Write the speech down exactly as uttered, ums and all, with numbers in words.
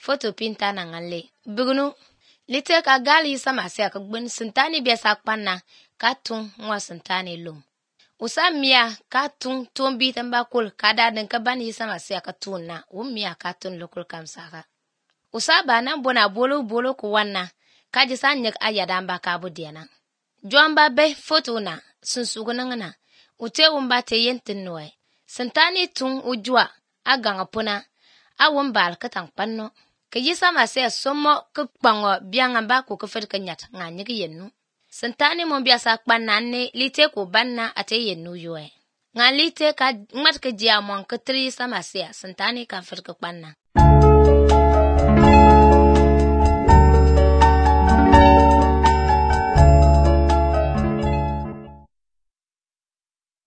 Foto pinta na ngale. Bigunu. Lite ka gali sama se ka gbin sintani biasa kpanna ka tun ngwa sintani lum. Usa mia ka tun tun bi tamba kul ka dadin ka bani sama se ka tun na um mia ka tun lokul kamsaka. Usa ba nan bona bolo bolo ku wanna ka ji san nyek ayadamba ka budiana. Jomba be foto na sunsugunangana. Ute umba te yentin noe. Sintani tun ujua aganga puna awumbal katang panno. Ka yisa ma se somo ka kpango biangamba ko ka fer ka nyat nga nyigi yennu. Sintani mo biasa kpananne lite ko banna ate yennu yoe. Nga lite ka ngat ka jia mon ka tri sama se sintani ka fer ka kpanna.